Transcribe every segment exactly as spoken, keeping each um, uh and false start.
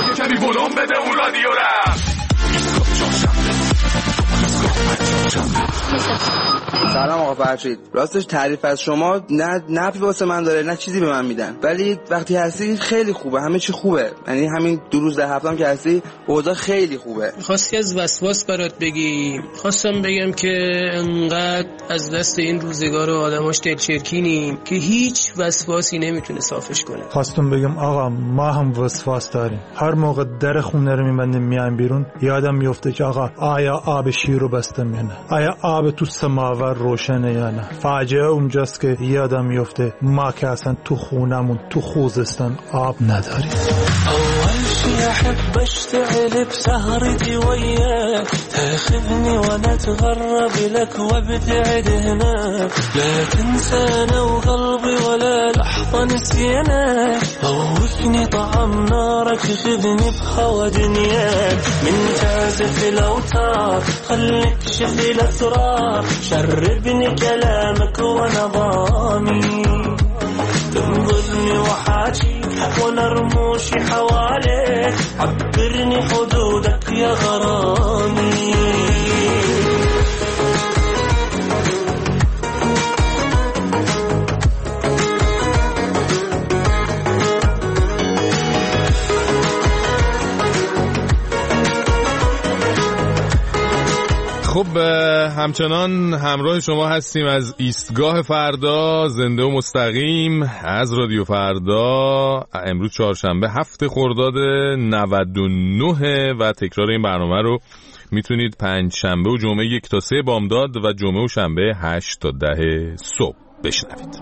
یه کمی ولوم بده اون رادیو را. سلام آقا فرشید، راستش تعریف از شما نه نفعی واسه من داره نه چیزی به من میدن، ولی وقتی هستی خیلی خوبه، همه چی خوبه. یعنی همین دو روز ده هفتم که هستی اوضاع خیلی خوبه. خواستی از وسواس برات بگی، خواستم بگم که انقدر از دست این روزگار و آدماش دلچرکینیم که هیچ وسواسی نمیتونه صافش کنه. خواستم بگم آقا ما هم وسواس داریم، هر موقع در خونه رو میبندیم میایم بیرون یادم میفته که آقا آیا آب شیر رو بستم یا نه، آیا آب تو سماور روشنه یا نه. فاجعه اونجاست که یادم میفته ما که اصلا تو خونمون تو خوزستان آب نداریم. اول شي احب اشتغل بسهرتي وياك تاخذني وانا اتغرب لك وابتعد هناك لا تنسانا وقلبي ولا لحظة نسيناك ضوّكني طعم نارك خذني بخوى دنياك من تعزف الاوتار خليك شفي الاسرار شربني كلامك وانا ضامي تنظرني وحاجيك وانا رموشي حواليك عبرني حدودك يا غرامي. خب همچنان همراه شما هستیم از ایستگاه فردا زنده و مستقیم از رادیو فردا. امروز چهارشنبه هفت خرداد نود و نه و تکرار این برنامه رو میتونید پنج شنبه و جمعه یک تا سه بامداد و جمعه و شنبه هشت تا ده صبح بشنوید.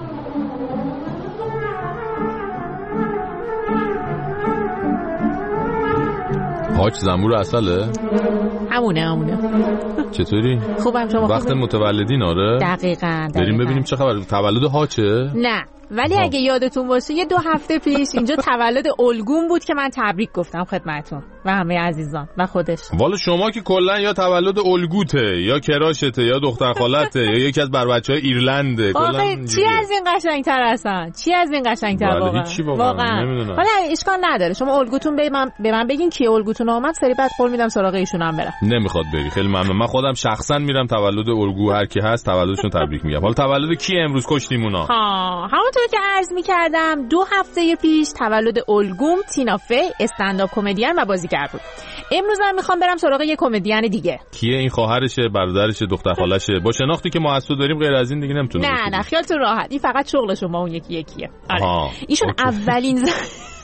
حاج زنبور اصله؟ همونه همونه. چطوری؟ خوبم، شما خوبه؟ وقت متولدین آره؟ دقیقاً. بریم ببینیم چه خبر. تولد حاجه؟ نه ولی اگه یادتون باشه یه دو هفته پیش اینجا تولد الگون بود که من تبریک گفتم خدمتتون و همه عزیزان و خودش. والا شما که کلا یا تولد الگوته یا کراشته یا دختر خالته یا یکی از بر بچهای ایرلنده. آخه چی از این قشنگتر هستن؟ چی از این قشنگتر واقعا؟ واقعا. حالا اشکال نداره شما الگوتون به من به من بگین کی الگوتون اومد، سری بعد قول میدم سراغ ایشون هم برم. نمیخواد بری. خیلی ممنون. من خودم شخصا میرم تولد الگو هر کی هست تولدشون تبریک میگم. حالا تولد کی امروز کشتیمونا؟ ها همونطور که عرض می‌کردم دو هفته پیش تولد الگوم تینا فی استندآپ کمدین و بازیگر بود. امروز من میخوام برم سراغ یه کمدین دیگه. کیه این؟ خواهرشه، برادرشه، دختر خالشه؟ با شناختی که ما اسو داریم غیر از این دیگه نمیتونه. نه نه خیالتون راحت، این فقط شغلشون با اون یکی یکیه. آره. ایشون اوکی. اولین زن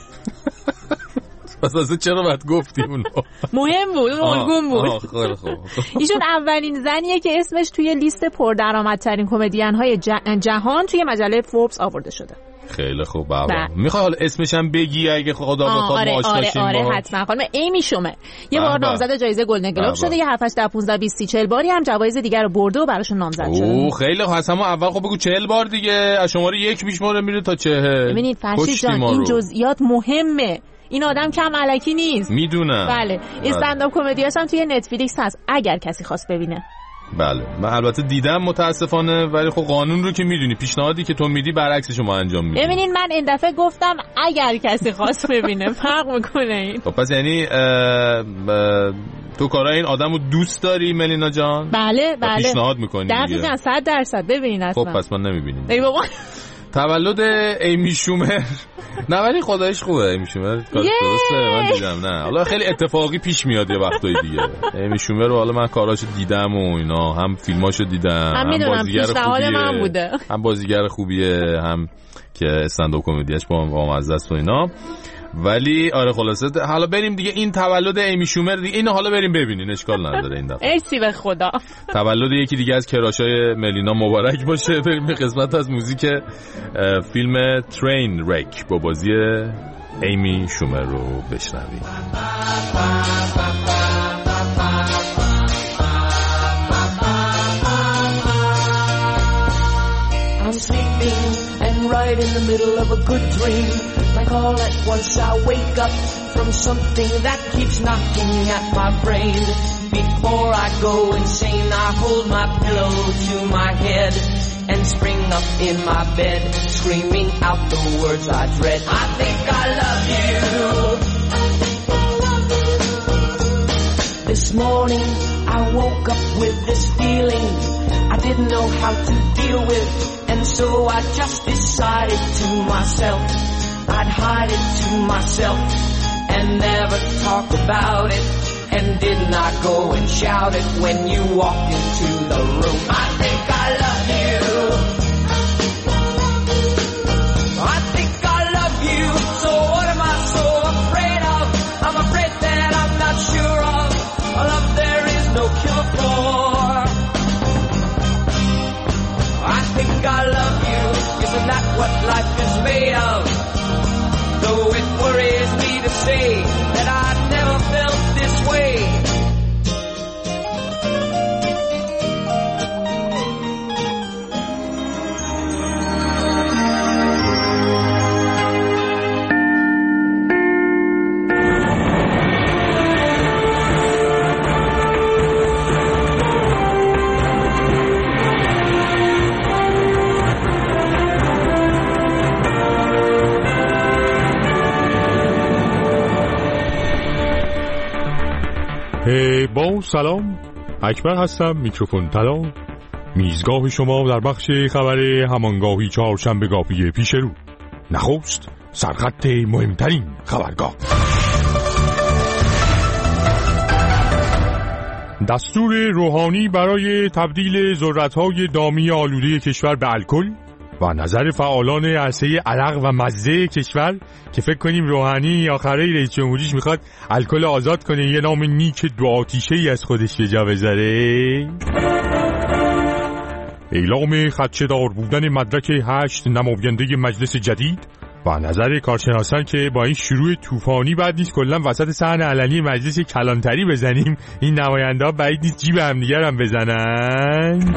پس اصلا چرا باید گفتی اونو؟ مهم بود، الگوم بود. خیلی خوب. ایشون اولین زنیه که اسمش توی لیست پردرآمدترین کمدین‌های جهان توی مجله فوربس آورده شده. خیلی خوب بابا. میخوای حالا اسمش هم بگی اگه خدا بخواد ما آشنا شیم؟ آره آره حتما. خانم ایمی شومر یه بار نامزد جایزه گلدن گلوب شده، یه هفت هشت ده پانزده بیست سی چهل باری هم جوایز دیگر رو برده و براشون نامزد شده. اوه خیلی خوب. اصلا اول خب بگو چهل بار دیگه، از شماره یک میشماره میره تا چهل. ببینید فرشید جان این جزئیات مهمه، این آدم کم الکی نیست. میدونم. بله استندآپ کمدیاش هم توی نتفلیکس هست اگر کسی خواست ببینه. بله من البته دیدم متاسفانه، ولی خب قانون رو که میدونی، پیشنهادی که تو میدی برعکسش ما انجام میدیم. ببینین من این دفعه گفتم اگر کسی خواست ببینه. فرق میکنه این. خب پس یعنی اه اه تو کارای این آدمو دوست داری ملینا جان؟ بله بله پیشنهاد میکنی دیگه. دقیقاً صد درصد. ببینین اصلا خب پس من نمیبینیم. ای بابا تولد ایمی شومر. نه ولی خدایش خوبه ایمی شومر، درسته من دیدم. نه حالا خیلی اتفاقی پیش میاد یه وقتای دیگه. ایمی شومر رو حالا من کاراشو دیدم و اینا، هم فیلماشو دیدم، هم, هم بازیگر خوبیه من بوده. هم بازیگر خوبیه، هم که استندآپ کمدیش با بامزه است و اینا. ولی آره خلاصه حالا بریم دیگه این تولد ایمی شومر دیگه، اینو حالا بریم ببینین، اشکال نداره این دفعه. ارسی به خدا. تولد یکی دیگه از کراشای ملینا مبارک باشه. بریم به قسمت از موزیک فیلم ترین رک با بازی ایمی شومر رو بشنویم. I'm sleeping and right in the middle of a good dream. Like all at once I wake up from something that keeps knocking at my brain. Before I go insane, I hold my pillow to my head and spring up in my bed, screaming out the words I dread. I think I love you. morning I woke up with this feeling I didn't know how to deal with, and so I just decided to myself I'd hide it to myself and never talk about it, and did not go and shout it when you walked into the room. I think I love you, I think I love you, so what am I so afraid of? I'm afraid that I'm not sure of a love there is no cure for. I think I love you, isn't that what life is made of? Though it worries me to say that I never felt this way. با سلام، اکبر هستم، میکروفون طلا، میزگاه شما در بخش خبر همانگاهی چهارشنبه‌گاهی پیش رو. نخست سرخط مهمترین خبرگاه. دستور روحانی برای تبدیل ذرت‌های دامی آلوده کشور به الکل و نظر فعالان عرصه عرق و مزه کشور که فکر کنیم روحانی آخره رئیس جمهوریش میخواد الکل آزاد کنه، یه نام نیک دو آتیشه‌ای از خودش به جا بذاره. اعلام خدشه‌دار بودن مدرک هشت نماینده مجلس جدید و نظر کارشناسان که با این شروع طوفانی بعد نیست کلا وسط صحن علنی مجلس کلانتری بزنیم، این نماینده‌ها بعید نیست جیب همدیگر هم بزنن.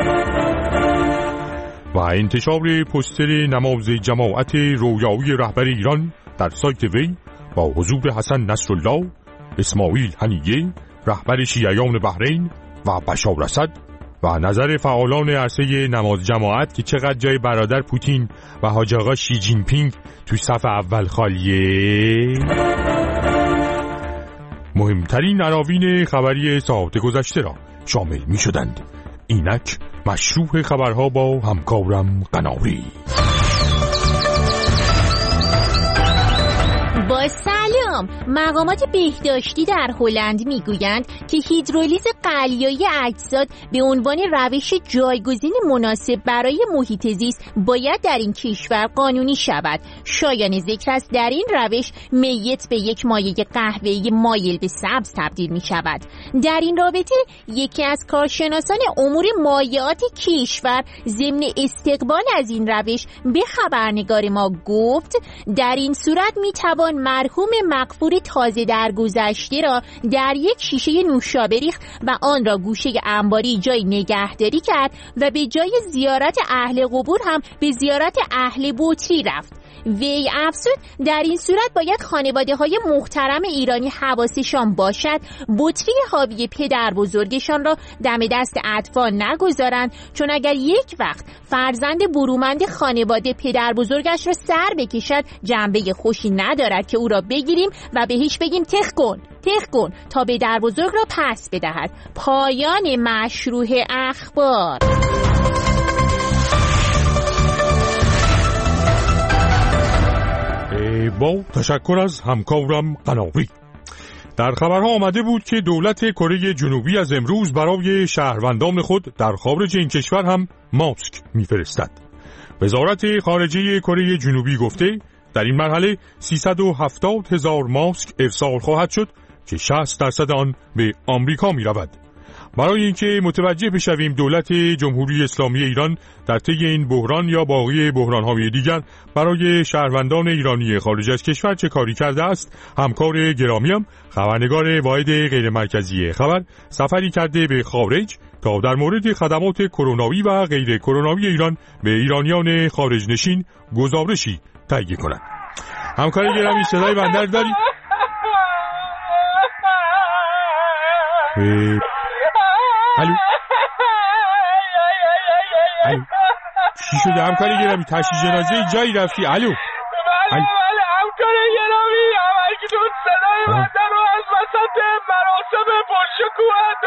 و انتشار پوستر نماز جماعت رویایی رهبر ایران در سایت وی با حضور حسن نصرالله، اسماعیل هنیه رهبر شیعیان بحرین و بشار اسد و نظر فعالان عرصه نماز جماعت که چقدر جای برادر پوتین و حاج آقا شی جین پینگ تو صف اول خالیه. مهمترین عناوین خبری ساعت گذشته را شامل می شدند. اینک مشروع خبرها با همکارم قناری. با سلام، مقامات بهداشتی در هلند میگویند که هیدرولیز قلیایی اجساد به عنوان روش جایگزین مناسب برای محیط زیست باید در این کشور قانونی شود. شایان ذکر است در این روش میت به یک مایع قهوه‌ای مایل به سبز تبدیل می شود. در این رابطه یکی از کارشناسان امور مایعات کشور ضمن استقبال از این روش به خبرنگار ما گفت در این صورت می توان مرحوم مغفور تازه درگذشته را در یک شیشه نوشابه ریخت و آن را گوشه انباری جای نگهداری کرد و به جای زیارت اهل قبور هم به زیارت اهل بطری رفت. وی افزود در این صورت باید خانواده های محترم ایرانی حواسشان باشد بطری حاوی پدر بزرگشان را دم دست اطفال نگذارند، چون اگر یک وقت فرزند برومند خانواده پدر بزرگش را سر بکشد جنبه خوشی ندارد که او را بگیریم و بهش بگیم تخ کن تخ کن تا پدر بزرگ را پس بدهد. پایان مشروع اخبار. با تشکر از همکارم قناری. در خبرها آمده بود که دولت کره جنوبی از امروز برای شهروندان خود در خارج این کشور هم ماسک میفرستد. وزارت خارجه کره جنوبی گفته در این مرحله سیصد و هفتاد هزار ماسک ارسال خواهد شد که شصت درصد آن به آمریکا می رود. برای اینکه متوجه بشویم دولت جمهوری اسلامی ایران در طی این بحران یا باقی بحران‌های دیگر برای شهروندان ایرانی خارج از کشور چه کاری کرده است، همکار گرامیم خبرنگار واحد غیر مرکزی خبر سفری کرده به خارج تا در مورد خدمات کروناوی و غیر کروناوی ایران به ایرانیان خارج نشین گزارشی تهیه کند. همکار گرامی صدای بنده داری؟ الو الو چی شده همکاری گرامی؟ تشییع جنازه جایی رفتی؟ الو بله بله همکاری گرامی، همکتون صدای بنده رو از وسط مراسم پرشکوه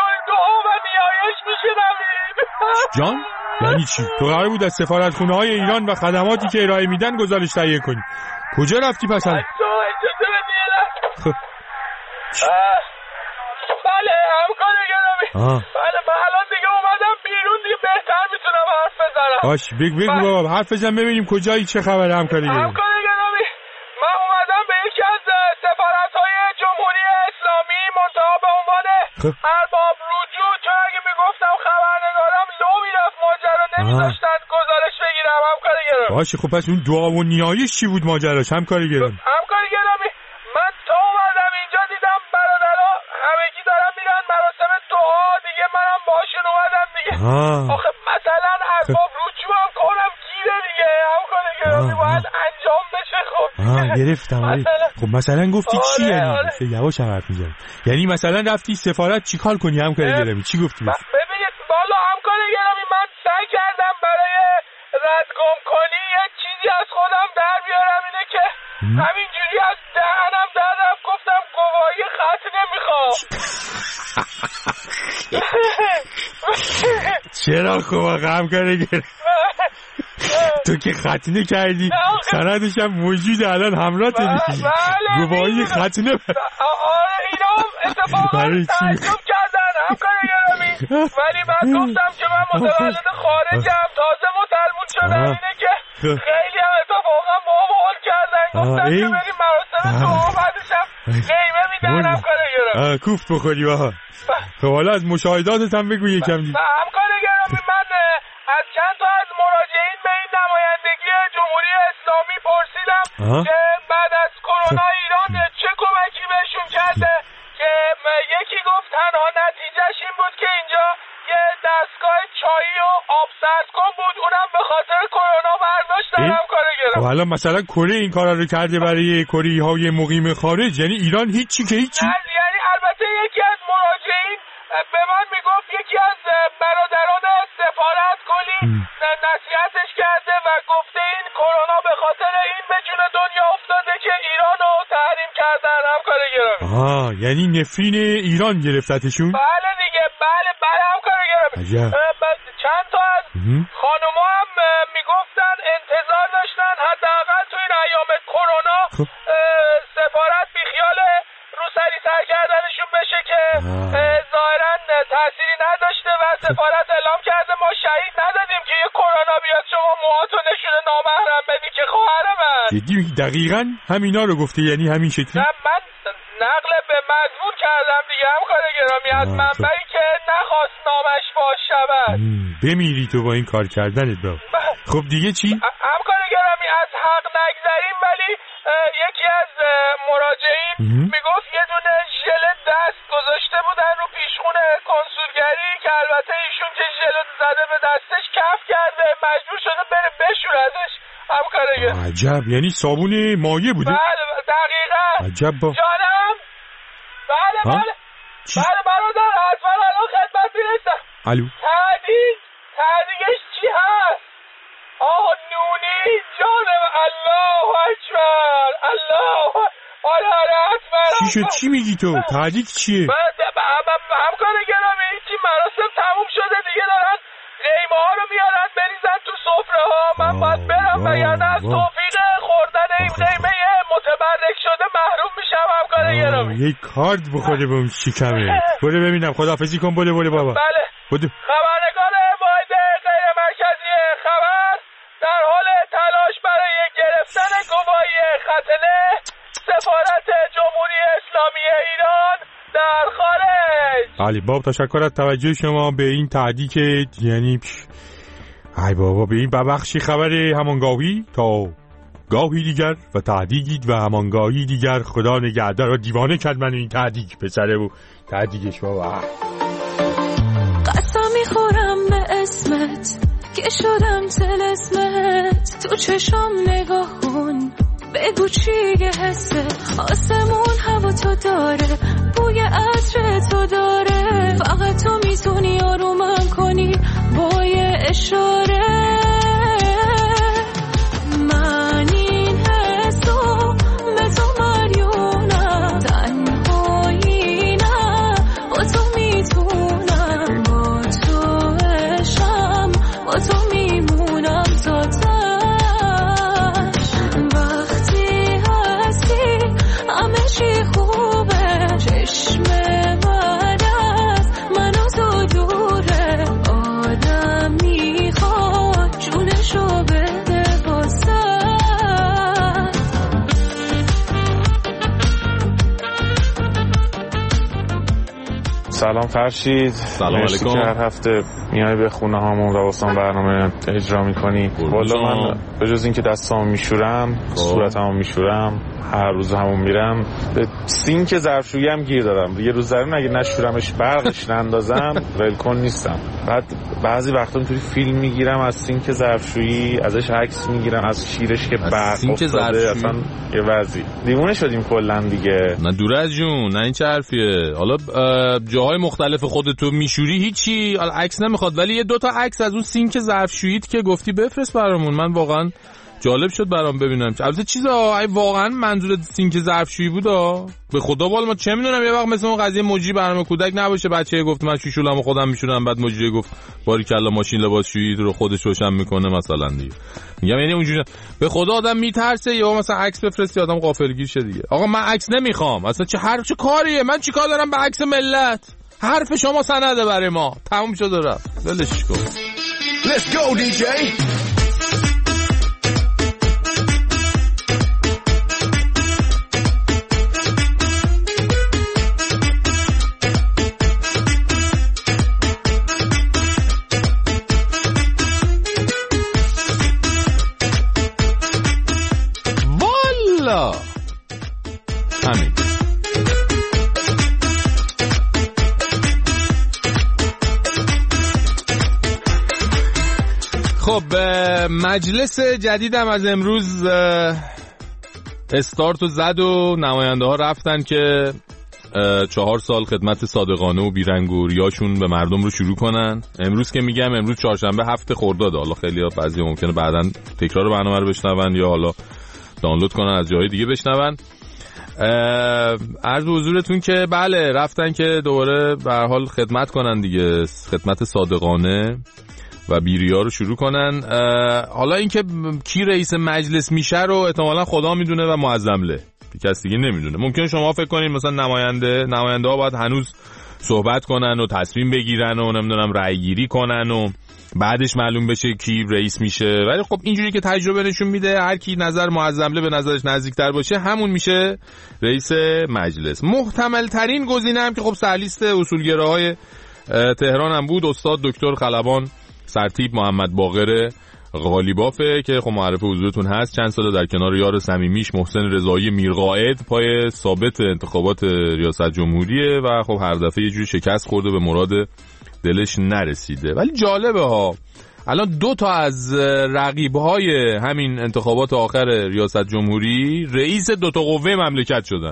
یعنی چی؟ تو قرار بود از سفارتخونه های ایران و خدماتی که ارائه میدن گزارش تهیه کنی. کجا رفتی پس؟ خب بله همکار گرامی. بله من الان دیگه اومدم بیرون، دیگه بهتر میتونم حرف بزنم. باش بگو بگو بابا، حرف بزن ببینیم کجایی، چه خبره همکاری گرامی؟ همکار گرامی من اومدم به یکی از سفارت‌های جمهوری اسلامی منتها به عنوان ارباب رجوع، چون اگه میگفتم خبرنگارم لو میرفت ماجرا نمیذاشتن گزارش بگیرم همکار گرامی. باشه خب پس اون دعا و نیایش چی بود ماجراش همکار گرامی؟ همکار گرامی من تا اومدم اینجا دیدم برادرها همگی دارن میرن مراسم دعا، دیگه منم باشون اومدم دیگه. آخه مثلا ارباب رجوع هم کنم گیره دیگه همکار گرامی، باید انجام بشه. خب آه گرفتم. مثلا... خب مثلا گفتی آره، چی یعنی؟ آره. یواش حرف میزنی. یعنی مثلا رفتی سفارت چیکار کنی همکار گرامی؟ چی گفتی؟ ببینید والا همکار گرامی من سعی کردم برای ردگم کنی یه چیزی از خودم در بیارم، اینه که همینجوری از دهنم در رفت گفتم گواهی خط نمیخوام. چرا خب همکار گرامی تو که ختنه کردی سندش هم موجود الان همراه دیدی گواهی ختنه. آره اینا هم اتفاقا تعجب کردن همکار گرامی، ولی من گفتم که من متولد خارجم تازه مسلمون شدم، اینه که خیلی هم اتفاقا با هم حال کردن، گفتم که بریم مراسم دعا بعدش هم قیمه میدن همکار گرامی. کوفت بخوری باها. خب حالا از مشاهداتت هم بگو یکم دیگه. همکار گرامی من از چند تا از مراجعین به این نمایندگی جمهوری اسلامی پرسیدم که بعد از کرونا ایران چه کمکی بهشون کرده، که یکی گفت تنها نتیجهش این بود که اینجا یه دستگاه چایی و آب سرد کن بود، اونم به خاطر کرونا برداشتن همکار گرامی. و حالا مثلا کره این کارا رو کرده برای کره های مقیم خارج، یعنی ایران هیچی که هیچی؟ یعنی البته یکی از مراجعین به من میگفت یکی از برادران سفارت کلی نصیحتش کرده و گفته این کرونا به خاطر این به جون دنیا افتاده که ایران رو تحریم کردن همکار گرامی. آها یعنی نفرین ایران گرفتتشون؟ بله دیگه بله بله همکار گرامی. چند تا از خانوما هم میگفتن انتظار داشتن حداقل تو این ایام کرونا سفارت بیخیال روسری سر کردنشون بشه که ظاهرا تأثیری نداشته و سفارت اعلام کرده ما شهید ندادیم که یه کرونا بیاد شما موهاتو نشونه نامحرم بدی که خواهر من. جدی همینا همینا رو گفته یعنی همین شکلی؟ نه من نقل به مضمون کردم دیگه همکار گرامی از منبعی که نخواست نامش باز شود. بمیری تو با این کار کردنت با. خب دیگه چی؟ همکار گرامی از حق نگذریم، ولی یکی از مراجعین میگفت یه دونه ژل دست گذاشته بودن رو پیشخون کنسولگری که البته ایشون که ژل زده به دستش کف کرده مجبور شده بره بشورتش همکار گرامی. عجب یعنی صابون مایع بوده؟ بله دقیقاً. عجب با جانم بله بله چی؟ بله برادر حتما الان خدمت میرسم. الو تعدیق تعدیقش چی هست؟ آه نونی جانم الله اکبر الله. آره آره حتما. چی شد چی میگی تو؟ تعدیق چیه؟ همکار گرامی چی مراسم تموم شده دیگه دارن قیمه ها رو میارن بریزن تو سفره ها، من باید برم وگرنه از توفیق خوردن این قیمه متبرک شده محروم میشم همکار گرامی. یک کارد بخوره به اون شکمه. برو ببینم خداحافظی کن. بله بله بابا. بله بودو. خبرنگار واحد غیر مرکزی خبر در حال تلاش برای گرفتن گواهی ختنه سفارت جمهوری اسلامی ایران در خارج. علی باب تشکر از توجه شما به این تعدیق، یعنی ای بابا به این ببخشی خبر همانگاهی تا گاهی دیگر و تعدیقید و همانگاهی دیگر. خدا نگهدار. را دیوانه کرد من این تعدیق پسره و تعدیقش بابا. قسم میخورم به اسمت که شدم طلسمت، تو چشم نگاه کن بگو چیه حسه، آسمون هوا تو داره بوی عطر تو داره، فقط تو میتونی آرومم کنی با یه اشاره. من این حسو به تو مریونم تنهایی نه با تو میتونم با تو عشقم با تو سلام فرشید. سلام علیکم. هر هفته میای به خونه هامون و واسه برنامه اجرا میکنی. والا من به جز اینکه دستامو میشورم صورتمو میشورم هر روز همون میرم به سینک ظرفشویی هم گیر دارم. یه روز زمین اگه نشورمش برقش نندازم ولکن نیستم. بعد بعضی وقتا اینطوری فیلم میگیرم از سینک ظرفشویی، ازش عکس میگیرم از شیرش که برق افتاده. اصلا یه وضعی دیوونه شدیم کلا دیگه. نه دور از جون، نه این چه حرفیه. حالا جاهای مختلف خودتو میشوری هیچی، حالا عکس نمیخواد، ولی یه دو تا عکس از اون سینک ظرفشوییت که گفتی بفرست برامون. من واقعا جالب شد برام ببینم. البته چیزا واقعا منظور سینک ظرفشویی بودا؟ به خدا والا ما چه میدونم، یه وقت مثل اون قضیه مجری برنامه کودک نباشه، بچه گفت من شیشولمو خودم میشورم، بعد مجری گفت باریکلا ماشین لباسشویی رو خودش روشن میکنه مثلا دیگه. میگم یعنی اونجوری به خدا آدم میترسه یا مثلا عکس بفرستی آدم غافلگیر شه دیگه. آقا من عکس نمیخوام، اصلا چه هر چه کاریه، من چیکار دارم به عکس ملت؟ حرف شما سنده برای ما، تموم شد و رفت، ولش کن. Let's go دی جی. والا همین. خب مجلس جدیدم از امروز استارت و زد و نماینده ها رفتن که چهار سال خدمت صادقانه و بیرنگ و ریاشون به مردم رو شروع کنن. امروز که میگم امروز چهارشنبه هفته خرداد، حالا خیلی ها بعضی ممکنه بعداً تکرار برنامه رو بشنون یا حالا دانلود کنن از جای دیگه بشنون. عرض حضورتون که بله رفتن که دوباره به هر حال خدمت کنن دیگه، خدمت صادقانه و بیریا رو شروع کنن. حالا اینکه کی رئیس مجلس میشه رو احتمالاً خدا میدونه و معظم له، کس دیگه نمیدونه. ممکنه شما فکر کنین مثلا نماینده نماینده ها باید هنوز صحبت کنن و تصمیم بگیرن و نمیدونم رأی گیری کنن و بعدش معلوم بشه کی رئیس میشه، ولی خب اینجوری که تجربه نشون میده هر کی نظر معظم له به نظرش نزدیکتر باشه همون میشه رئیس مجلس. محتمل ترین گزینه هم که خب سرلیست اصولگراهای تهران هم بود، استاد دکتر خلبان سرتیپ محمد باقر غالیبافه که خب معرف حضورتون هست، چند ساله در کنار یار صمیمیش محسن رضایی میرقائد پای ثابت انتخابات ریاست جمهوریه و خب هر دفعه یه جوری شکست خورده به مراد دلش نرسیده. ولی جالبه ها الان دو تا از رقیب‌های همین انتخابات آخر ریاست جمهوری رئیس دو تا قوه مملکت شدن.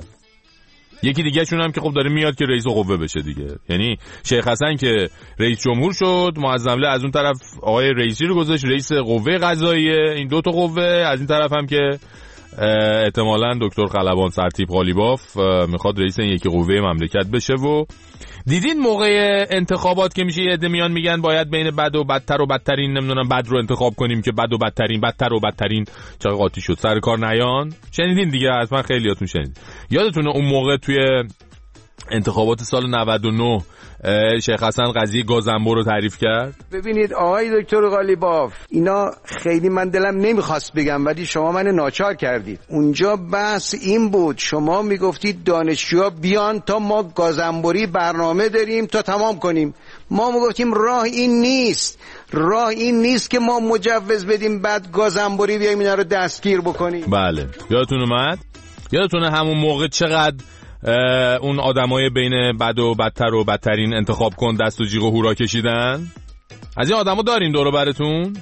یکی دیگه شون هم که خب داره میاد که رئیس قوه بشه دیگه، یعنی شیخ حسن که رئیس جمهور شد، معظم له از اون طرف آقای رئیسی رو گذاشت رئیس قوه قضاییه، این دو تا قوه، از این طرف هم که احتمالاً دکتر خلبان سرتیپ غالیباف میخواد رئیس این یکی قوه مملکت بشه. و دیدین موقع انتخابات که میشه یه عده میان میگن باید بین بد و بدتر و بدترین نمیدونم بد رو انتخاب کنیم که بد و بدترین بدتر و بدترین چقدر قاطی شد سر کار نیان. شنیدین دیگه، حتما خیلیاتون شنید. یادتونه اون موقع توی انتخابات سال نود و نه شیخ حسن قضیه گازنبور رو تعریف کرد؟ ببینید آقای دکتر غالیباف، اینا خیلی من دلم نمیخواست بگم ولی شما من ناچار کردید. اونجا بحث این بود، شما میگفتید دانشجوها بیان تا ما گازنبوری برنامه داریم تا تمام کنیم. ما میگفتیم راه این نیست، راه این نیست که ما مجوز بدیم بعد گازنبوری بیایم اینا رو دستگیر بکنیم. بله یادتون اومد؟ یادتونه همون موقع چقدر اون آدمای بین بد و بدتر و بدترین انتخاب کن دست و جیغ و هورا کشیدن؟ از این آدما دارین دور و براتون؟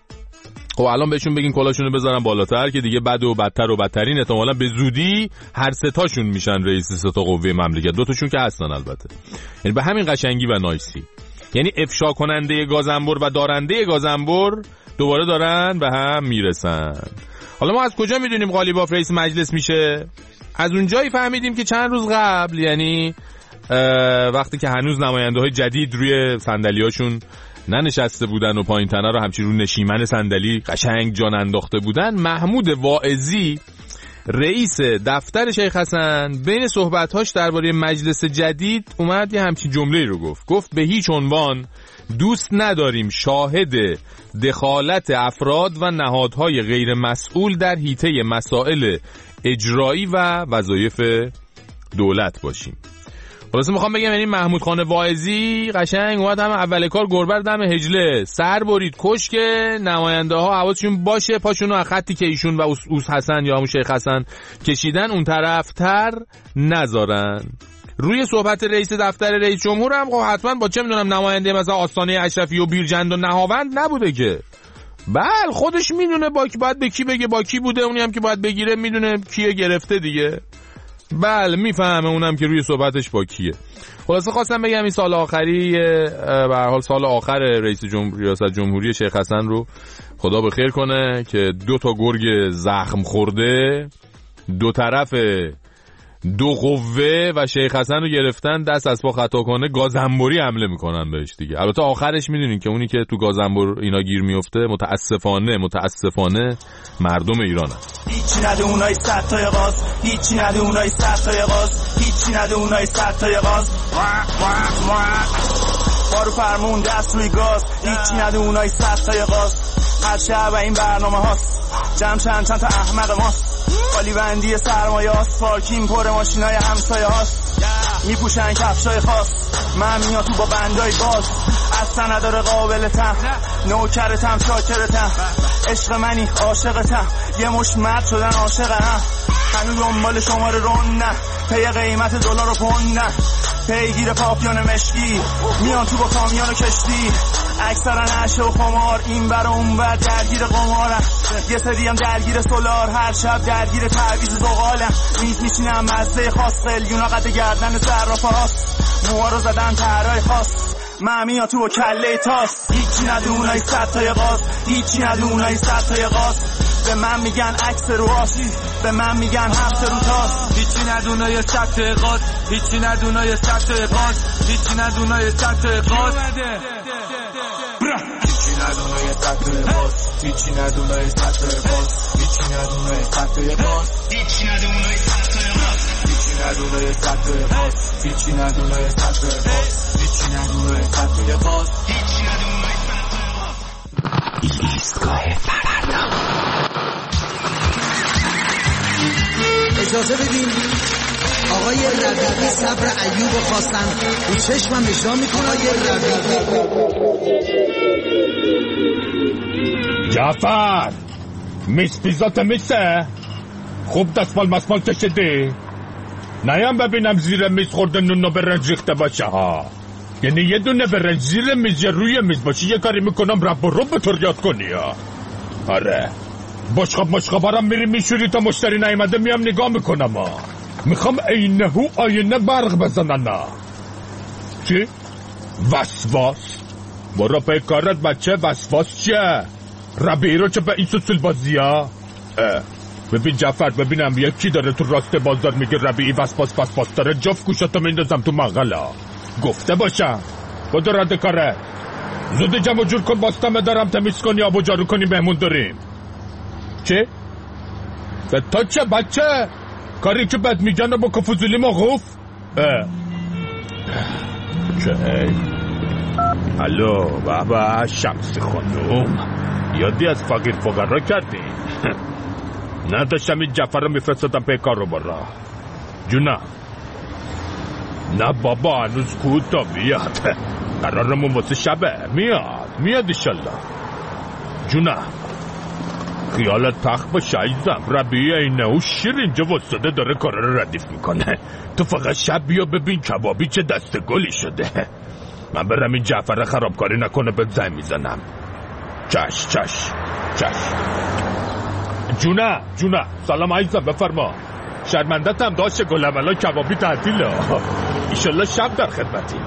خب الان بهشون بگین کلاشونو بذارن بالاتر که دیگه بد و بدتر و بدترین احتمالاً به زودی هر سه تاشون میشن رئیس سه تا قوه مملکت، دو تاشون که هستن البته. یعنی به همین قشنگی و نایسی، یعنی افشا کننده گازنبور و دارنده گازنبور دوباره دارن به هم میرسن. حالا ما از کجا میدونیم غالیباف رئیس مجلس میشه؟ از اونجایی فهمیدیم که چند روز قبل، یعنی وقتی که هنوز نماینده های جدید روی صندلیاشون ننشسته بودن و پایین تنه رو همچین رو نشیمن صندلی قشنگ جان انداخته بودن، محمود واعظی رئیس دفتر شیخ حسن بین صحبت‌هاش درباره مجلس جدید اومد یه همچین جمله‌ای رو گفت. گفت به هیچ عنوان دوست نداریم شاهد دخالت افراد و نهادهای غیر مسئول در حیطه مسائل اجرایی و وظایف دولت باشیم. خلاص میخوام بگم یعنی محمود خان واعظی قشنگ اومد هم اول کار گربر دم هجله سر برید کش که نماینده ها حواسشون باشه پاشونو از خطی که ایشون و اوس حسن یا همون شیخ حسن کشیدن اون طرفتر نذارن. روی صحبت رئیس دفتر رئیس جمهور هم خب حتما با چه میدونم نماینده مثلا آستانه اشرفی و بیرجند و نهاوند نبوده که. بله خودش میدونه با کی باید به کی بگه، با کی بوده، اونی هم که باید بگیره میدونه کیه گرفته دیگه. بله میفهمه اونم که روی صحبتش با کیه. خلاصه خواستم بگم این سال آخری به هر حال سال آخر رئیس جمهوری ریاست جمهوری شیخ حسن رو خدا به خیر کنه که دو تا گرگ زخم خورده دو طرف دو قوه و شیخ حسن رو گرفتن دست از پا خطا کنه گازنبوری حمله میکنن بهش دیگه. البته آخرش میدونین که اونی که تو گازنبور اینا گیر میفته متاسفانه متاسفانه مردم ایرانن. هیچی نده اونای صد تای غاز، هیچی نده اونای صد تای غاز، هیچی نده اونای صد تای غاز. بارو فرمون دست روی گاز، هیچی نده اونای صد تای غاز. هر شب این برنامه هاست جمع چند چند تا احمق ماست. خالی بندی سرمایه هاست، پارکین پر ماشینای همسایه هاست. میپوشن کفشای خاص، من میاد تو با بندای باز. اصلا نداره قابلتم، نوکرتم شاکرتم. عشق منی عاشقتم، یه مش مرد شدن عاشقم. هنو دنبال شماره رون نه، پی قیمت دلار و پوند نه. پیگیر پاپیون مشکی میان تو با کامیون و کشتی. اکثرا عشق و خمار این بر و اون بر درگیر قمارم. یه سری هم درگیر سولار، هر شب درگیر تعویض زغالم. میز میشینم مزه خاص، قلیونا قد گردن صرافه هاست. موها رو زدن طرای خاص، من میان تو با کله تاس. هیچی نده اونای صد تای غاز، هیچی نده اونای صد تای غاز. به من میگن عکس رو آسی، به من میگن هفته رو تاس. هیچی ندونای سطح غاز، هیچی ندونای سطح غاز، هیچی ندونای سطح غاز. هیچی ندونای سطح غاز، هیچی ندونای سطح غاز، هیچی ندونای سطح غاز، هیچی ندونای سطح غاز، هیچی ندونای سطح غاز، هیچی ندونای سطح غاز، هیچی ندونای سطح غاز، هیچی ندونای سطح غاز. ایستگاه فردا. اجازه بدین آقای ربیعی صبر ایوب خواستن رو چشمم اجرا میکنه. آقای ربیعی جعفر میز پیزات میسه خوب دستمال مسمال کشیدی؟ نیم ببینم زیر میز خورده نونو برنج ریخته باشه ها. یعنی یه دونه برنج زیر میز یا روی میز باشه یه کاری میکنم رب و رب بطور یاد کنی ها. آره باشخاب مشخابارم میری میشوری تا مشتری نیامده میام نگاه میکنم ها. میخوام اینهو آینه برق بزنن ها. چی؟ وسواس؟ برو پای کارت بچه. وسواس چیه؟ ربیعی رو چه به این سوسول بازی ها؟ ببین جعفر ببینم یکی داره تو راست بازار میگه ربیعی وسواس وسواس داره جفت گوشاتو میندازم تو مغلا. گفته باشم بدو رد کاره. زود جمع جور کن باستمه دارم تمیز کنی آب و جارو کنی مهمون داریم. چه؟ به تا چه بچه؟ کاری که بد میگن با کفوزولی موقوف؟ چه؟ الو بابا شمس خانوم یادی از فقیر فقرا کردی؟ نداشتم این جعفر رو میفرستادم پی کار رو برا جونا. نه بابا هنوز کود تا بیاد قرارمون واسه شبه. میاد میاد ایشالله جونا. خیالت تخت با شایزم ربیعی اینه و شیر اینجا وستاده داره کارا رو ردیف میکنه. تو فقط شب بیا ببین کبابی چه دست گلی شده. من برم این جعفر خرابکاری نکنه به زنگ میزنم. چش چش چش. جونا جونا سلام عزیزم بفرما. شرمندتم داشت گلم الان کبابی تعطیله ایشالله شب در خدمتیم.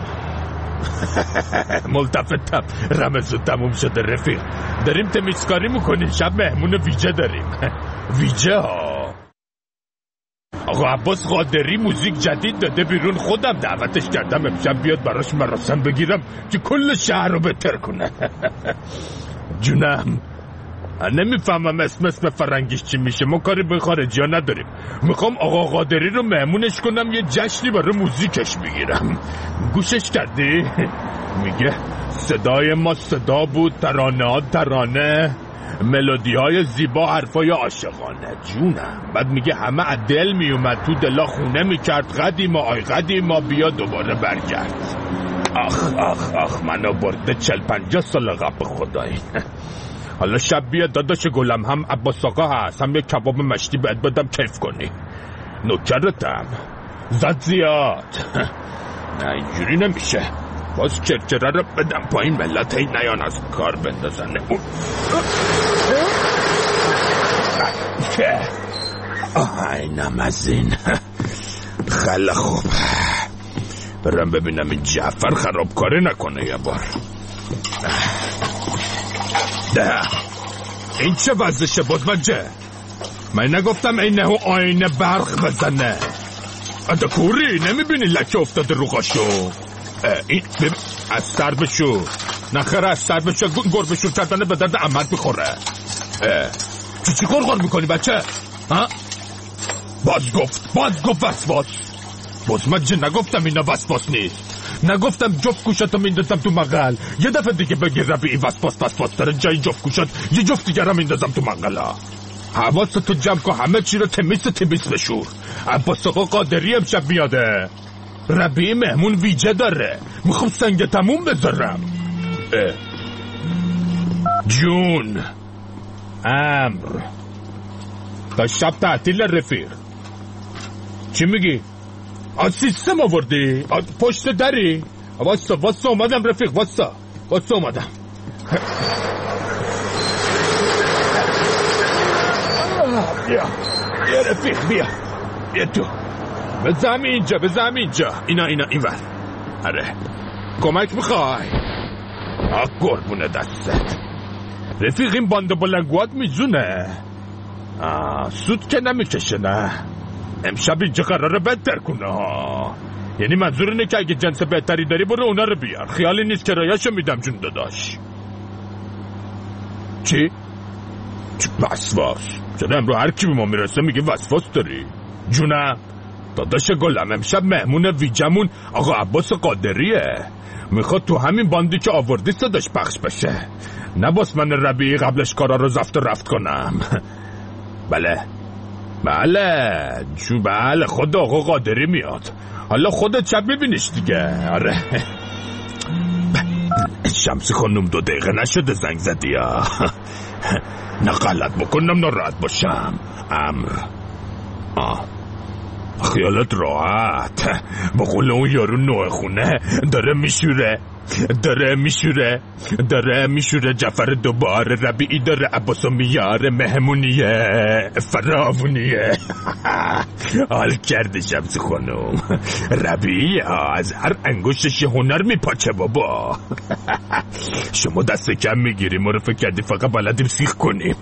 ملتفتم رمضان تموم شده رفیق. داریم تمیزکاری میکنیم شب مهمون ویژه داریم. ویژه ها آقا عباس قادری موزیک جدید داده بیرون. خودم دعوتش کردم امشب بیاد براش مراسم بگیرم که کل شهر رو بهتر کنه. جونم نمیفهمم اسم اسم فرنگیش چی میشه. ما کاری به خارجی ها نداریم. میخوام آقا قادری رو مهمونش کنم یه جشنی برای موزیکش بگیرم. گوشش کردی؟ میگه صدای ما صدا بود ترانه ها ترانه ملودی های زیبا، حرفای عاشقانه. جونم. بعد میگه همه از دل میومد تو دلا خونه میکرد. قدیما آی قدیما بیا دوباره برگرد. آخ آخ آخ منو برده چل پنجاه سال قبل خدایی. حالا شب بیا داداش گلم، هم عباس آقا هست، هم یک کباب مشتی بهت بدم کیف کنی. نوکرتم. زد زیاد. نه اینجوری نمیشه. باز چرچره رو بدم پایین، ملت هی نیان از کار بندازن. آه اینم از این. خیلی خوب. برم ببینم این جعفر خرابکاری نکنه یه بار. ده این چه وضعشه بزمجه؟ من نگفتم اینه و آینه برق بزنه؟ اده کوری نمیبینی لکه افتاده رو قاشو؟ این ببین از سر بشو. نخره از سر بشو. گر بشور کردنه به درد عمد بخوره. چی چی گرگر میکنی بچه؟ ها؟ باز گفت باز گفت وسواس. بزمجه نگفتم اینا وسواس نیست. نگفتم جفت گوشتو میندازم تو مغل. یه دفعه دیگه بگی ربیعی وسواس وسواس داره، جای جفت گوشت یه جفت دیگه رو میندازم تو مغلا. حواستو جمع کن، همه چی رو تمیز تمیز بشور. عباس آقا قادری امشب میاده. ربیعی مهمون ویژه داره، میخوام سنگ تموم بذارم. جون امر تا شب تعطیل رفیق. چی میگی؟ آز سیستم آوردی؟ پشت دری؟ واسا واسا اومدم رفیق. واسا واسا اومدم. بیا بیا رفیق بیا بیا تو. بزم اینجا بزم اینجا. اینا اینا این ور. آره کمک میخوای؟ آه قربونه دستت رفیق. این باند بلنگوات میزونه. آه سود که نمیکشه نه. امشب اینجا قراره بهتر کنه ها. یعنی منظور اینه که اگه جنس بهتری داری برو اونا رو بیار. خیالی نیست که رایاشو میدم جون داداش. چی؟ چی وسواس؟ چرا امرو هر کی به ما میرسه میگه وسواس داری؟ جونم داداش گلم امشب مهمون ویجمون آقا عباس قادریه. میخواد تو همین باندی که آوردی صداش پخش بشه. نباس من ربیعی قبلش کارا رو زفت و رفت کنم. بله بله جو بله خود آقا قادری میاد. حالا خودت شب میبینیش دیگه. آره شمسی خانم دو دقیقه نشده زنگ زدی ها. نه غلط بکنم نه راحت باشم. امر آه خیالت راحت. با قول اون یارو نوع خونه داره میشوره داره میشوره داره میشوره جعفر دوباره. ربیعی داره عباسو میاره. مهمونیه فراوونیه. حال کرده شمس خانم. ربیعی از هر انگشتش هنر میپاچه بابا. شما دست کم میگیری. ما رو فکر کردی فقط بلدیم سیخ کنیم.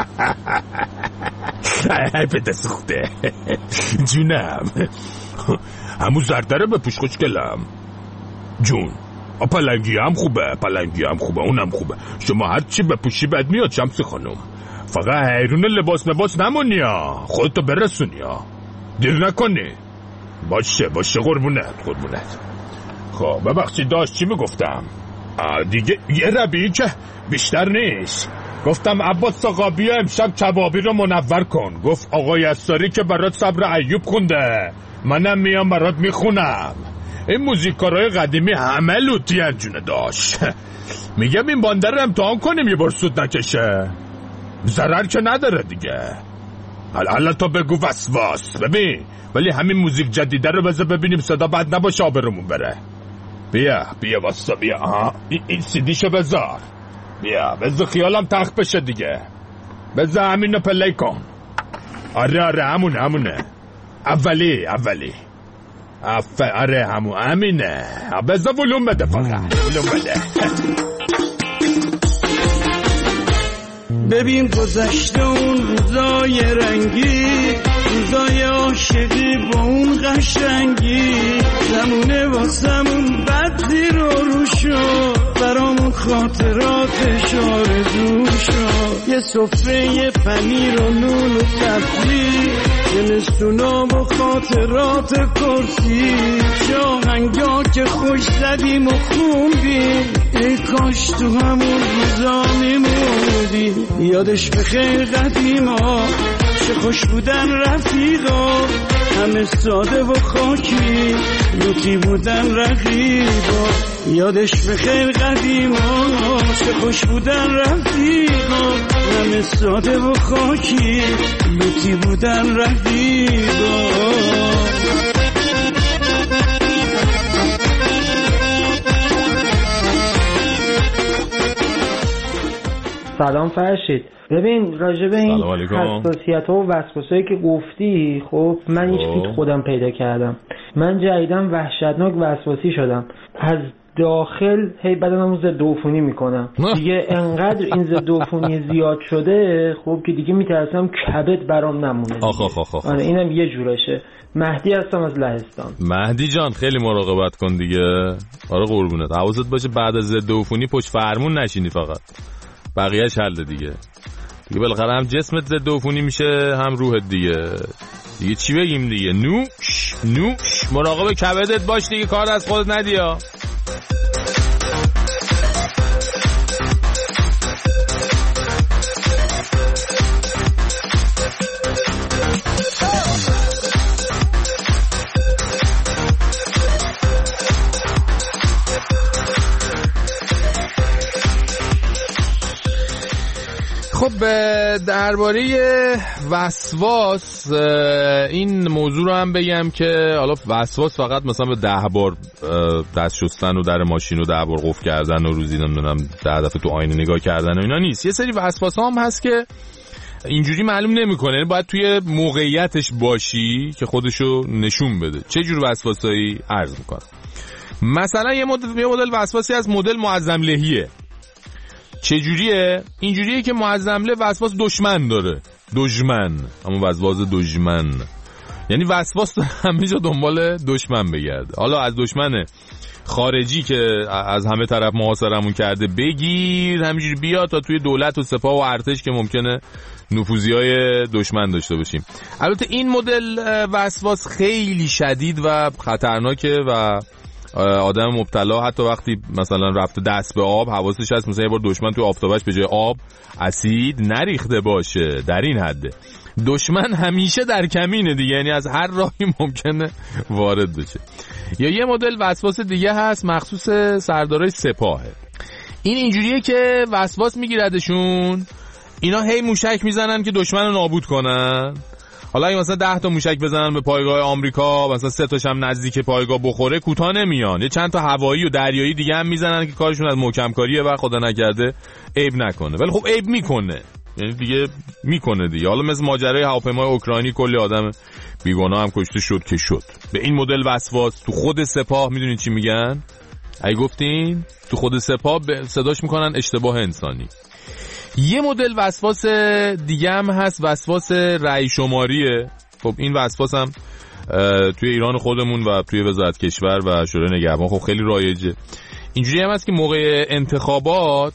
ای پده سخته. جونم همون زرده رو بپوش خوشگلم. جون پلنگی هم خوبه. پلنگی هم خوبه. اونم خوبه. شما هر چی بپوشی بد میاد شمس خانم. فقط حیرون لباس مباس نمونی ها. خودتو برسونی ها. دیر نکنی. باشه باشه قربونت قربونت. خب ببخشید داشت چی میگفتم دیگه؟ یه ربیعی که بیشتر نیست. گفتم عباس آقا بیا امشب کبابی رو منور کن. گفت آقای اساری که برات صبر ایوب خونده، منم میام برات میخونم. این موزیکارای قدیمی همه لوتی انجونه داشت. میگم این بانده رو امتحان کنیم یه بار سود نکشه. ضرر که نداره دیگه. حالا حالا تو بگو وسواس. ببین ولی همین موزیک جدیده رو بذار ببینیم صدا بد نباشه آبرومون بره. بیا بیا واسه بیا. آها این, این سیدیشو بذار. بیا بذار خیالم تخت بشه دیگه. بذار همینو پلی کن. آره آره همونه همونه اولی اولی اف آره همون همینه. بذار ولوم بده فقط. ولوم بده. ببین گذشته اون روزای رنگی، روزای عاشقی با اون قشنگی، زمونه واسمون بد زیر و رو شد، برامون خاطراتش آرزو شد. یه سفره پنیر و نون و سبزی، دلستونا و خاطرات کرسی، چه آهنگا که خوش زدیم و خوندیم، ای کاش تو همون روزا میموندی. یادش بخیر قدیما چه خوش بودن رفیقا، همه ساده و خاکی لوتی بودن رقیبا. یادش بخیر قدیما چه خوش بودن رفیقا، همه ساده و خاکی لوتی بودن رقیبا. سلام فرشید. ببین راجع به این حساسیت ها و وسواسه‌ای که گفتی، خب من هیچ فیت خودم پیدا کردم. من جدیداً وحشتناک وسواسی شدم. از داخل هی بدنمو ضد عفونی میکنم دیگه، انقدر این ضد عفونی زیاد شده خب که دیگه میترسم کبد برام نمونه. آخ آخ آخ. آره اینم یه جورشه. مهدی هستم از لهستان. مهدی جان خیلی مراقبت کن دیگه. آره قربونت، حواست باشه بعد از ضد عفونی پشت فرمون نشینی فقط، بقیه‌اش حل دیگه. دیگه بالاخره هم جسمت ضد عفونی میشه هم روحت دیگه. دیگه چی بگیم دیگه؟ نوش نوش مراقب کبدت باش دیگه، کار از خودت ندیا. خب درباره وسواس این موضوع رو هم بگم که حالا وسواس فقط مثلا به ده بار دست شستن و در ماشین رو ده بار قفل کردن و روزی نمیدونم ده دفعه تو آینه نگاه کردن و اینا نیست. یه سری وسواس هم هست که اینجوری معلوم نمیکنه، یعنی باید توی موقعیتش باشی که خودشو نشون بده. چه جور وسواسایی عرض میکنم؟ مثلا یه مدل یه مدل وسواسی از مدل معظم لهیه. چه جوریه؟ اینجوریه که معظم له وسواس دشمن داره. دشمن، اما وسواس دشمن یعنی وسواس همه جا دنبال دشمن بگرده. حالا از دشمن خارجی که از همه طرف محاصرمون کرده بگیر، همینجوری بیا تا توی دولت و سپاه و ارتش که ممکنه نفوذی‌های دشمن داشته باشیم. البته این مدل وسواس خیلی شدید و خطرناکه و آدم مبتلا حتی وقتی مثلا رفته دست به آب حواسش هست مثلا یه بار دشمن توی آفتابش به جای آب اسید نریخته باشه، در این حده. دشمن همیشه در کمینه دیگه، یعنی از هر راهی ممکنه وارد بشه. یا یه مدل وسواس دیگه هست مخصوص سردارای سپاهه. این اینجوریه که وسواس میگیردشون، اینا هی موشک میزنن که دشمن رو نابود کنن. حالا اگه مثلا ده تا موشک بزنن به پایگاه آمریکا، مثلا سه تاش هم نزدیک پایگاه بخوره، کوتاه نمیان. یه چند تا هوایی و دریایی دیگه هم میزنن که کارشون از محکم کاریه و خدا نکرده عیب نکنه. ولی خب عیب میکنه، یعنی دیگه میکنه دیگه. حالا مثل ماجرای هواپیمای اوکراینی کلی آدم بیگناه هم کشته شد که شد. به این مدل وسواس تو خود سپاه میدونید چی میگن؟ اگه گفتین تو خود سپاه صداش میکنن اشتباه انسانی. یه مدل وسواس دیگه هم هست وسواس رأی شماریه. خب این وسواس هم توی ایران خودمون و توی وزارت کشور و شورای نگهبان خب خیلی رایجه. اینجوری هم هست که موقع انتخابات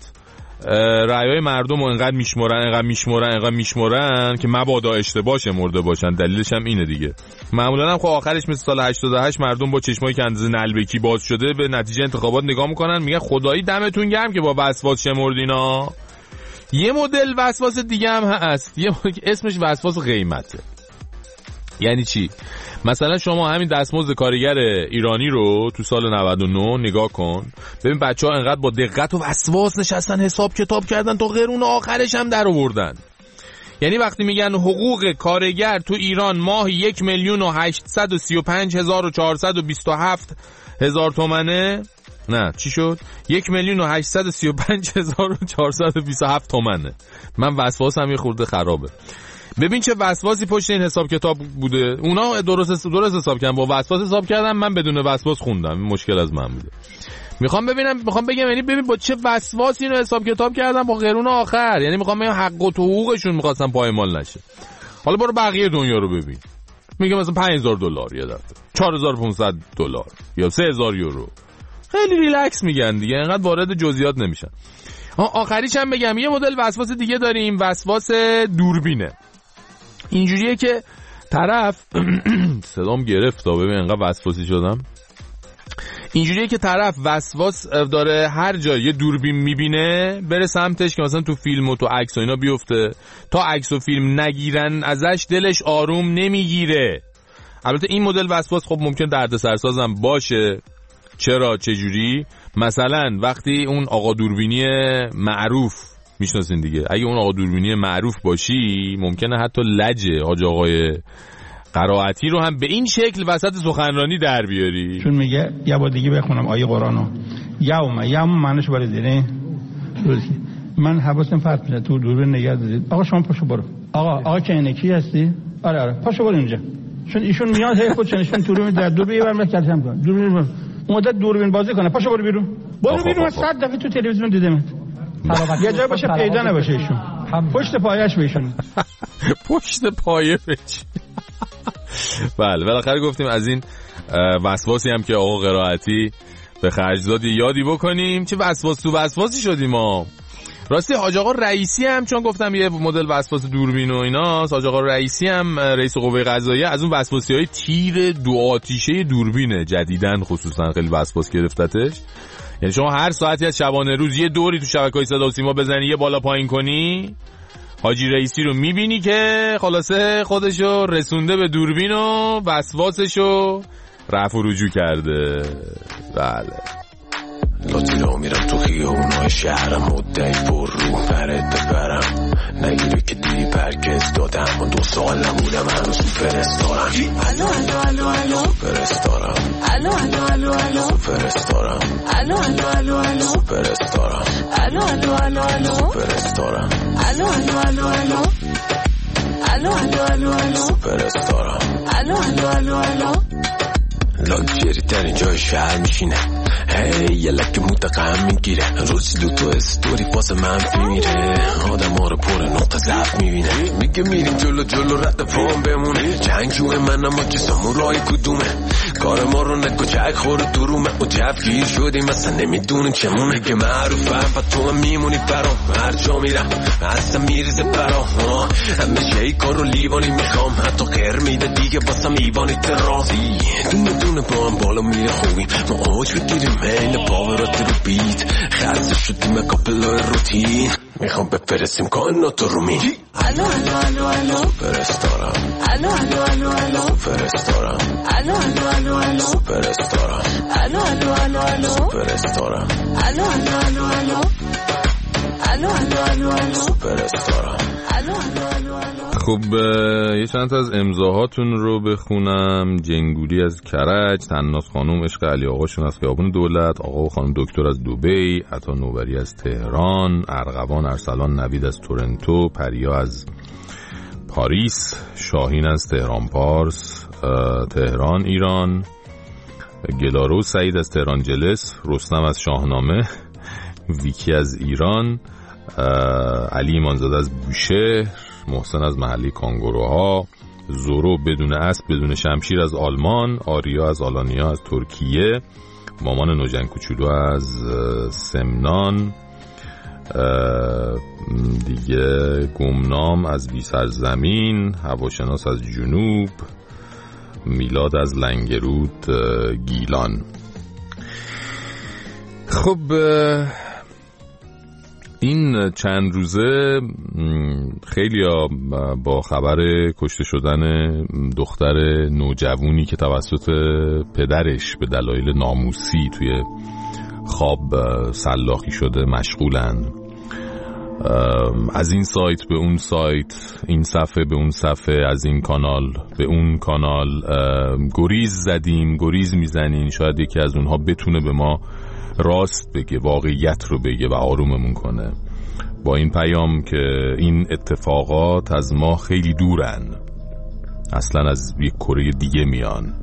رأیای مردم رو انقدر میشمرن انقدر میشمرن انقدر میشمرن که مبادا اشتباه شمرده باشن. دلیلش هم اینه دیگه. معمولا هم خب آخرش مثل سال هشتاد و هشت مردم با چشمایی که اندازه نلبکی باز شده به نتیجه انتخابات نگاه میکنن، میگن خدایی دمتون گرم که با وسواس شمردینا. یه مدل وسواس دیگه هم هست، یه اسمش وسواس قیمته. یعنی چی؟ مثلا شما همین دستمزد کارگر ایرانی رو تو سال نود و نه نگاه کن، ببین بچه‌ها انقدر با دقت و وسواس نشستن حساب کتاب کردن تا قرون آخرش هم در آوردن. یعنی وقتی میگن حقوق کارگر تو ایران ماهی یک میلیون و هشتصد و سی و پنج هزار و چهارصد و بیست و هفت هزار تومنه، نه چی شد؟ یک میلیون و هشتصد و سی و پنج هزار و چهارصد و بیست و هفت تومنه. من وسواسم یه خورده خرابه. ببین چه وسواسی پشت این حساب کتاب بوده. اونا درست درست حساب کردن، با وسواس حساب کردم، من بدون وسواس خوندم. این مشکل از من بوده. میخوام ببینم میخوام بگم یعنی ببین با چه وسواسی اینو حساب کتاب کردم با قرون آخر. یعنی میخوام بگم حق و حقوقشون میخواستن پایمال نشه. حالا برو بقیه دنیا رو ببین. میگه مثلا پنج هزار دلار یا دفعه چهار هزار و پانصد دلار یا سه هزار یورو. خیلی ریلکس میگن دیگه، اینقدر وارد جزئیات نمیشن. آخریش هم بگم یه مدل وسواس دیگه داریم، وسواس دوربینه. اینجوریه که طرف صدام گرفت تا ببین انقدر وسواسی شدم. اینجوریه که طرف وسواس داره هر جای یه دوربین میبینه بره سمتش که مثلا تو فیلم و تو عکس و اینا بیفته، تا عکس و فیلم نگیرن ازش دلش آروم نمیگیره. البته این مدل وسواس خب ممکن دردسرسازم باشه. چرا؟ چجوری؟ مثلا وقتی اون آقا دوربینی معروف میشناسین دیگه، اگه اون آقا دوربینی معروف باشی ممکنه حتی لجه حاج آقای قرائتی رو هم به این شکل وسط سخنرانی در بیاری. چون میگه یه بار دیگه بخونم آیه قرآنو، یوم یوم معنیش برای دیره من حواسم فرق میشه تو دوربین نگه دارید. آقا شما پاشو برو. آقا آقا چینکی هستی؟ آره آره پاشو برو اینجا. چون ایشون میاد هی خودشون تو دوربین در دوربین یه بار میکردم کن دوربین مدت دوربین بازی کنه. پاشو برو بیرون. برو بیرون. صد دفعه تو تلویزیون دیدمت. یه جای باشه پیدا نباشه ایشون. پشت پایش بهشون. پشت پایه بچ. بله بالاخره گفتیم از این وسواسی هم که آقا قرائتی به خرج داد یادی بکنیم. چه وسواس تو وسواسی شدیم ما. راستی حاج آقا رئیسی هم چون گفتم یه مدل وسواس دوربین و ایناست، حاج آقا رئیسی هم رئیس قوه قضاییه از اون وسواسی‌های تیر دو آتیشه دوربینه. جدیدن خصوصا خیلی وسواس گرفتتش. یعنی شما هر ساعتی از شبانه روز یه دوری تو شبکه‌های صدا و سیما بزنی یه بالا پایین کنی، حاجی رئیسی رو میبینی که خلاصه خودشو رسونده به دوربین و وسواسشو رفع و رجوع کرده. بله لاتی میرم تو خیابونای شهرم مدعی پر رو پرت ببرم نگیره که دی پرکز دادم من دو سال نبودم هنوز سوپر استارم. الو الو الو الو سوپر استارم. الو الو الو الو سوپر استارم. الو الو الو الو سوپر استارم. الو الو الو الو سوپر استارم. الو الو الو الو الو الو الو الو سوپر استارم. الو الو الو الو لاکچری ترین جای شهر میشینه. هی یه لکه متقم میگیره روز دو تو استوری پاس منفی میره آدم ها رو پر نقطه ضعف میبینه میگه میریم جلو جلو رد پام بمونه جنگ جوه من اما که سامورای کدومه کار ما رو نکو چک خوره درومه و جف گیر شدیم اصلا نمیدونیم چمونه که معروف حرفت تو هم میمونی برام هر جا میرم اصلا میریزه برام همیشه ای کار رو لیوانی میخوام حتی غیر میده دیگه باسم ایوانی ترازی دونه دونه با هم بالا میره خوبیم ما آج بگیریم میل باورات رو بیت خرزه شدیم کپلای روتین میخوام بفرستیم کانات رو می الو الو الو الو فرستارم. الو الو الو الو فرستارم. الو الو الو الو فرستارم. الو الو الو الو فرستارم. الو الو الو الو الو الو الو الو فرستارم. الو الو الو الو. خب یه چند تا از امضاهاتون رو بخونم. جنگولی از کرج، تناس خانم عشق علی آقاشون از خیابون دولت، آقا و خانم دکتر از دبی، عطا نوبری از تهران، ارغوان ارسلان نوید از تورنتو، پریا از پاریس، شاهین از تهران پارس تهران ایران، گلارو سعید از تهران جلس، رستم از شاهنامه، ویکی از ایران، علی ایمانزاده از بوشهر، محسن از محلی کانگوروها، زورو بدون اسب بدون شمشیر از آلمان، آریا از آلانیا از ترکیه، مامان نوجن کوچولو از سمنان، دیگه گمنام از بی سرزمین، هواشناس از جنوب، میلاد از لنگرود گیلان. خب این چند روزه خیلی با خبر کشته شدن دختر نوجوانی که توسط پدرش به دلایل ناموسی توی خواب سلاخی شده مشغولن. از این سایت به اون سایت، این صفحه به اون صفحه، از این کانال به اون کانال گریز زدیم، گریز میزنیم. شاید یکی از اونها بتونه به ما راست بگه، واقعیت رو بگه و آروممون کنه، با این پیام که این اتفاقات از ما خیلی دورن، اصلا از یک کره دیگه میان.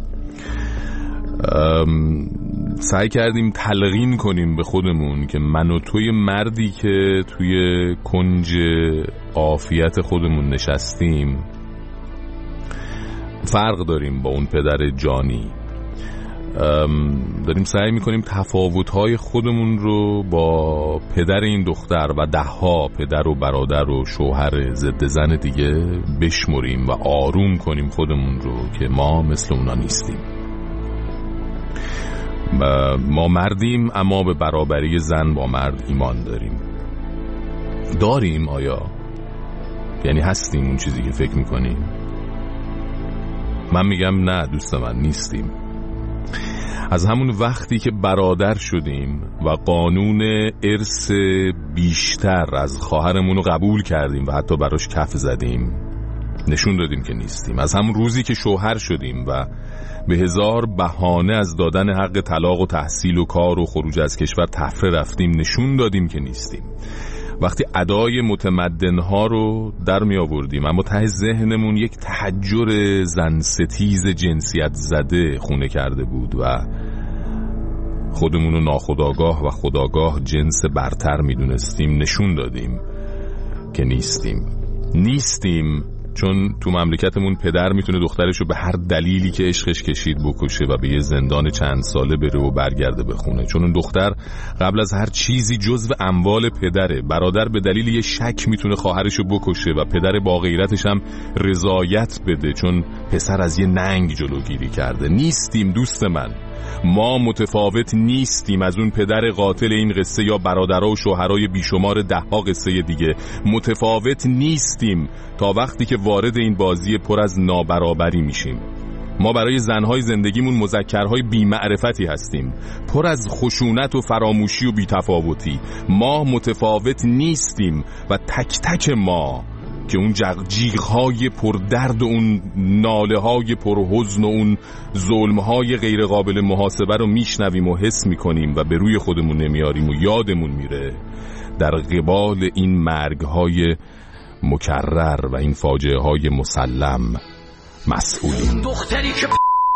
سعی کردیم تلقین کنیم به خودمون که من و توی مردی که توی کنج عافیت خودمون نشستیم فرق داریم با اون پدر جانی. داریم سعی میکنیم تفاوت‌های خودمون رو با پدر این دختر و ده‌ها پدر و برادر و شوهر ضد زن دیگه بشمریم و آروم کنیم خودمون رو که ما مثل اونا نیستیم. ما مردیم اما به برابری زن با مرد ایمان داریم. داریم آیا؟ یعنی هستیم اون چیزی که فکر میکنیم؟ من میگم نه دوست من، نیستیم. از همون وقتی که برادر شدیم و قانون ارث بیشتر از خواهرمون رو قبول کردیم و حتی براش کف زدیم، نشون دادیم که نیستیم. از همون روزی که شوهر شدیم و به هزار بهانه از دادن حق طلاق و تحصیل و کار و خروج از کشور تفره رفتیم، نشون دادیم که نیستیم. وقتی ادای متمدنها رو در می آوردیم اما ته ذهنمون یک تحجر زن ستیز جنسیت زده خونه کرده بود و خودمون رو ناخودآگاه و خودآگاه جنس برتر می دونستیم، نشون دادیم که نیستیم. نیستیم چون تو مملکتمون پدر میتونه دخترش رو به هر دلیلی که عشقش کشید بکشه و به یه زندان چند ساله بره و برگرده به خونه، چون اون دختر قبل از هر چیزی جزو اموال پدره. برادر به دلیل یه شک میتونه خواهرش رو بکشه و پدر با غیرتش هم رضایت بده چون پسر از یه ننگ جلوگیری کرده. نیستیم دوست من، ما متفاوت نیستیم از اون پدر قاتل این قصه یا برادرها و شوهرای بیشمار ده ها قصه دیگه. متفاوت نیستیم تا وقتی که وارد این بازی پر از نابرابری میشیم. ما برای زنهای زندگیمون مذکرهای بی‌معرفتی هستیم، پر از خشونت و فراموشی و بی‌تفاوتی. ما متفاوت نیستیم و تک تک ما که اون جیغ‌های پردرد و اون ناله‌های پرحزن و اون ظلم‌های غیر قابل محاسبه رو میشنویم و حس میکنیم و به روی خودمون نمیاریم و یادمون میره در قبال این مرگ‌های مکرر و این فاجعه‌های مسلم مسئولیم. دختری که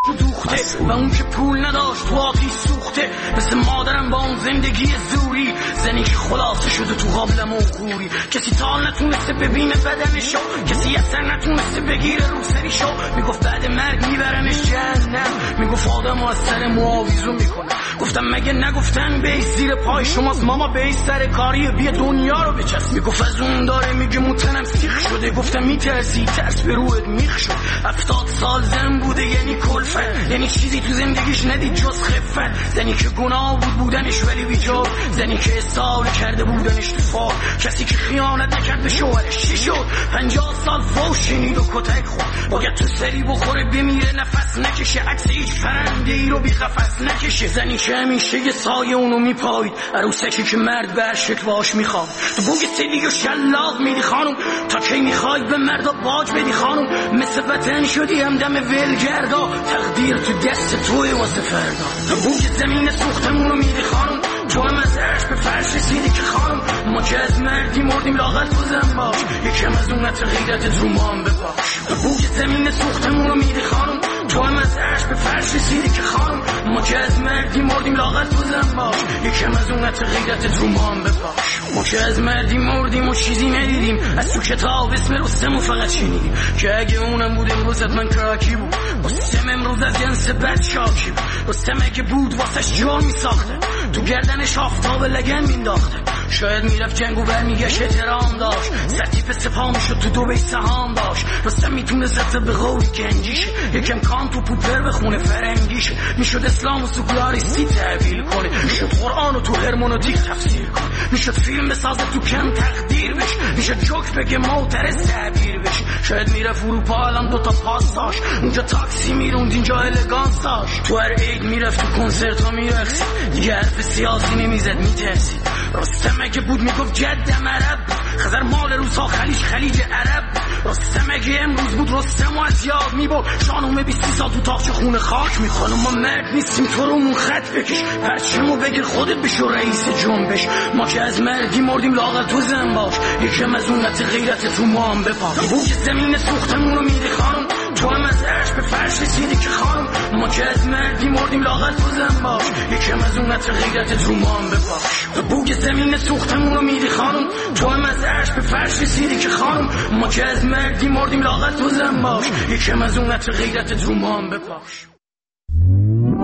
دوخته و اون که پول نداشت تو آتیش سوخته، مثل مادرم با اون زندگی زوری، زنی که خلاصه شده تو قابلم و خوری. کسی تا نتونسته ببینه بدنشو، کسی اصلا نتونسته بگیره رو سریشو. میگفت بعد مرگ میبرنش جهنم، میگفت آدم از سر معاویزو میکنه. گفتم مگه نگفتن بیس زیر پای شماست ماما، بیس سر کاری بیا دنیا رو بچست. میگفت از اون داره میگه موتنم سیخ شده. گفتم میترسی ترس به روحت میخ شد. هفتاد سال زن بوده یعنی کلفت، یعنی چیزی تو زندگیش ندید جز خفت. زنی که گناه بود بودنش ولی بیجار، زنی که استعاره کرده بودنش تو فار، کسی که خیانت نکرد به شوهرش چی شد؟ پنجاه سال فوش شنید و کتک خورد، باید تو سری بخوره بمیره نفس نکشه، عکس هیچ پرنده ای رو بی قفس نکشه. زنی که همیشه یه سایه اونو میپایید، عروسکی که مرد به هر شکل باش میخواد. تو بوگ سیلی و شلاق میدی خانم، تا کی میخواید به مردا باج بدی خانم؟ مثل وطن شدی همدم ولگردا، تقدیر تو دست توی واسه فردا. تو بوگ زمین سوختمون رو میدی خانم، تو هم از عرش به فرش رسیدی که خانم. ما که از مردی مردیم لاغل تو زن باش، یکم از اون عطر غیرتت رو ما هم بپاش. تو بوگ زمین سوختمون رو میدی خانم، تو هم از عرش به فرش رسیدی که خانم. ما که از مردی مردیم لاغل تو زن باش، یکم از اون عطر غیرتت رو ما هم بپاش. ما که از مردی مردیم و چیزی ندیدیم، از تو کتاب اسم رستم و فقط شنیدیم که اگه اونم بود امروز من کراکی بود. رستم امروز از جنس بد شاکی بود، رستم اگه بود واسش جور میساخته، تو گردنش آفتاب لگن مینداخته. شاید میرفت جنگ و برمیگشت احترام داشت، سرتیپ سپاه میشد تو دو بیت سهام داشت. رستم میتونه زفت به قولی گنجیشه، یکم کان تو پوپر بخونه فرنگیشه. میشد اسلام و سکولاریستی تحویل کنه، میشد قرآن و تو هرمونوتیک تفسیر کنه، میشد فیلم بسازه تو کم تقدیر بشه، میشد جوک بگه معترض تعبیر بشه. شاید میرفت اروپا الان دوتا پاس داشت، اونجا تاکسی میروند اینجا الگانس داشت. تو هر عید میرفت تو کنسرت ها میرقصید، دیگه حرف سیاسی نمیزد میترسید. رستم اگه بود میگفت جدم عرب، خزر مال روسا خلیج خلیج عرب. رستم اگه امروز بود رستم و از یاد میبر، شانومه بیستی سال تو تاقچه خونه خاک میخوانم. ما مرد نیستیم تو رو مون خط بکش، پرچمو بگیر خودت بشو رئیس جنبش. ما که از مردی مردیم لاغل تو زن باش، یکم از اون نت غیرت تو ما هم بپاش. بوی زمین سوختمون رو میدی خانم، تو هم از عرش به فرش رسیدی که خانم. ما که از مردی مردیم لاغل تو زن باش، یکم از اون نت غیرت تو ما هم بپاش. بوی زمین سوختمون رو میدی خانم، تو هم از عرش به فرش رسیدی که خانم. ما که از مردی مردیم لاغل تو زن باش، یکم از اون نت غیرت تو ما هم بپاش.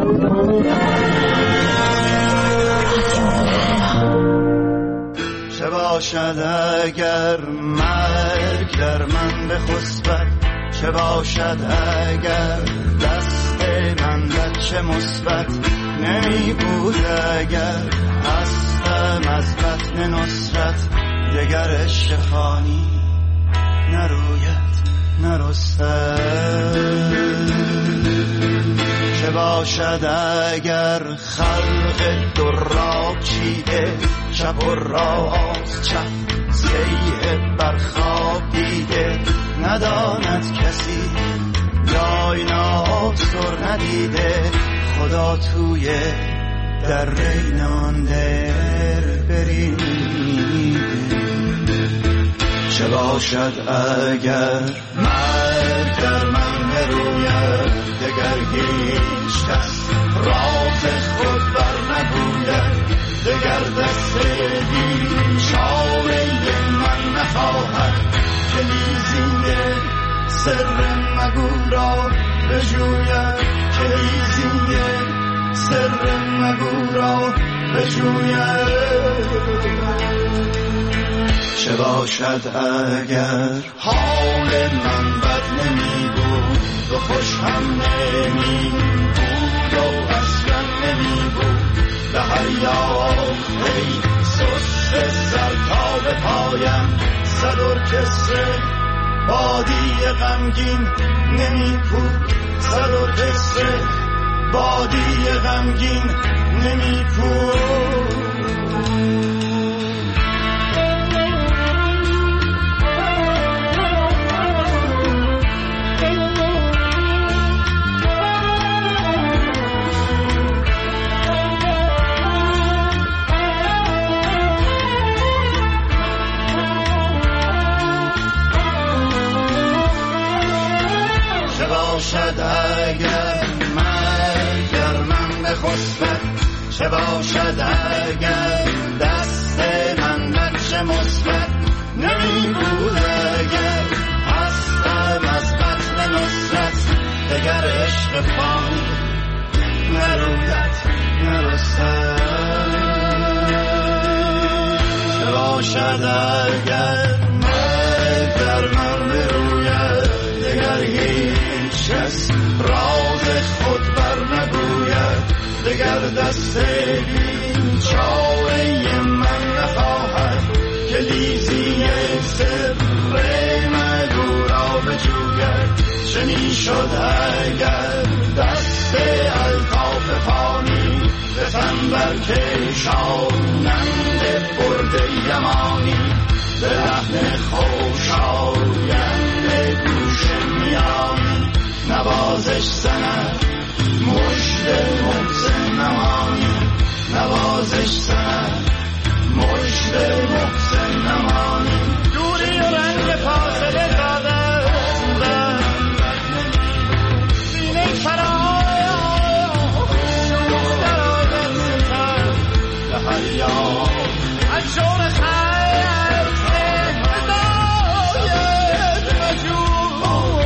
چه باشد اگر مرگ در من بخسبد، چه باشد اگر دست من بچه مثبت نمی بود، اگر هستم از بطن نصرت دگر عشق فانی نروید نرستد. چه باشد اگر خلق دراب چیده چپ و راست چپ سیه برخواب دیده، نداند کسی یا اینا سر ندیده، خدا توی در رینان در بریده. چه باشد اگر مرگ در من بروید، دگر هیچ کس راز خود بر نگوید، دگر دست بیچاره من نخواهد که لیزینگ سر مگو را بجوید، که لیزینگ سر مگو را بجوید. چه باشد اگر حال من بد نمی بود و خوش هم نمی بود و اصلا نمی بود، به هر یافته سست سر تا به پایم صد ارکستر بادی غمگین نمی بود، صد ارکستر بادی غمگین نمی بود. باشد اگر مرگ در من بخسبد، چه باشد اگر دست من بچه مثبت نمی بود، اگر هستم از بطن نصرت دگر عشق فانی نروید نرستد. چه باشد اگر مرگ در من بروید، دگر هیچ کس راز خود بر نگوید، دگر دست بیچاره من نخواهد که لیزی سر مگو را بجوید. چه می شد اگر دست الطاف فانی به تن برکشانند برد یمانی، به لحن خوشایند گوش میانی نوازش زند مژده محسن نمانی، نوازش زند مژده محسن نمانی. دوری و رنگ فاصله داده سینه فرای شوخ در آدم ستر به هر یاد از جور خیل بزاید مجور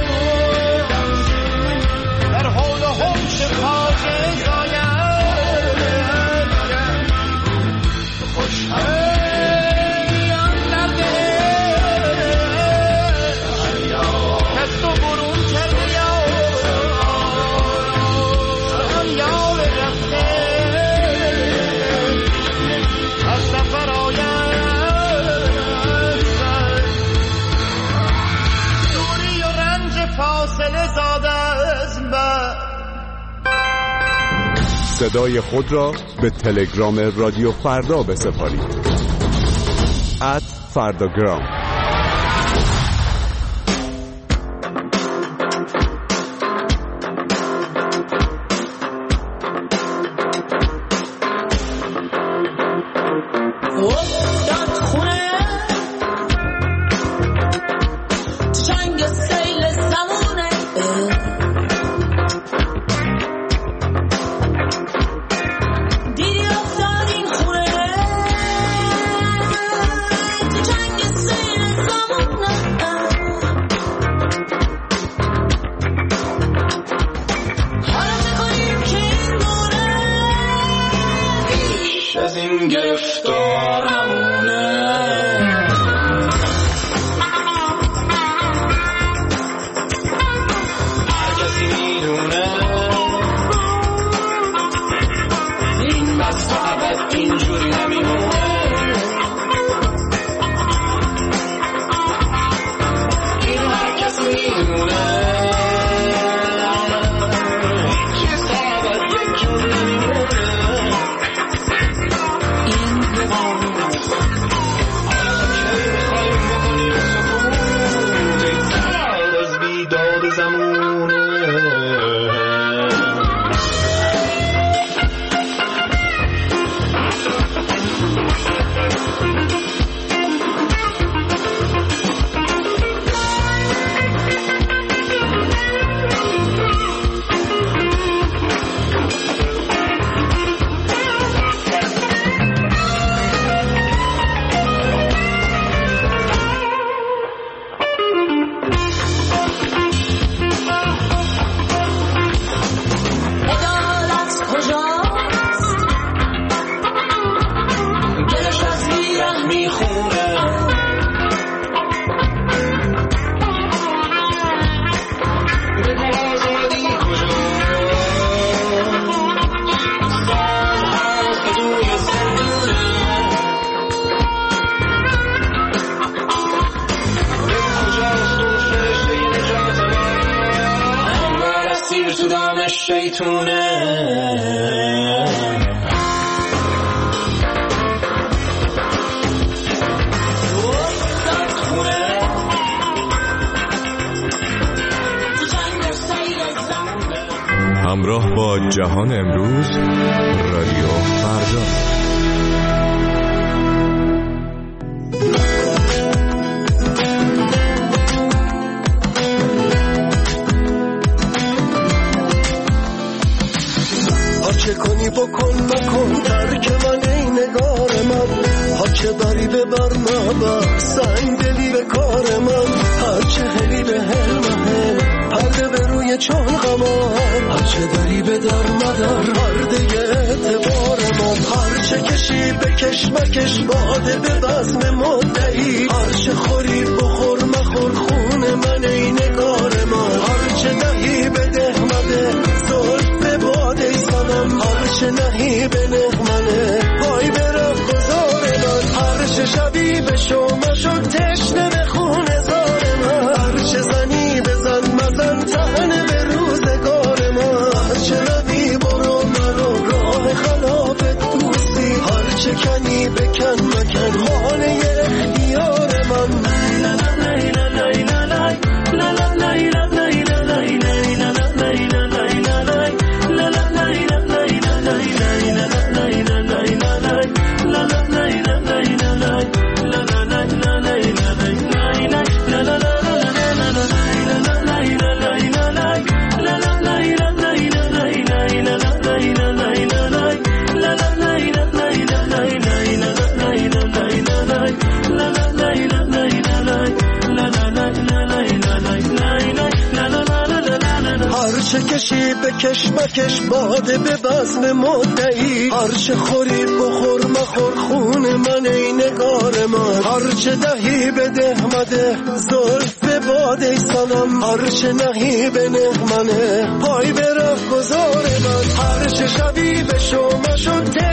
در حول و حوش خاجه زاید خوش همیان نرده کس تو برون کردی هم یال رفته از سفر آید دوری و رنج فاصله زاده از من. صدای خود را به تلگرام رادیو فردا بسپارید. ات فرداگرام. Say از این گرفتارمونه. هر کسی میدونه این بس فقط اینجوری نمیمونه. این هر کسی میدونه همراه با جهان امروز رادیو فردا. چه کنی بکن مکن ترک من ای نگار من، ها چه بری به بر مبر سنگ دلی به کار من، هر چه هلی به هل مهل پرده به روی چون قمر، هر چه دری به در مدر پرده اعتبار من، هر چه کشی بکش مکش باده به بزم مدعی، هر چه خوری بخور مخور خون من ای نگار من، هر چه دهی بده مده زلف به باده سنم، هر چه نهی به نغمنه پای برم گذار من، هر چه شبی به شما شد تشنه به خون زار من، هر چه زنی بزن مزن تهنه به روزگار من، هر چه روی برو مرو راه خلاف دوستی، هر چه کنی بکن مکن خانه اختیار من. هر چه کشی بکش مکش باده به بزم مدعی، هر چه خوری بخور مخور خون من ای نگار من، هر چه دهی بده مده زلف به باده سنم، هر چه نهی به نغمنه پای به راه گذار من، هر چه شبی به شما شد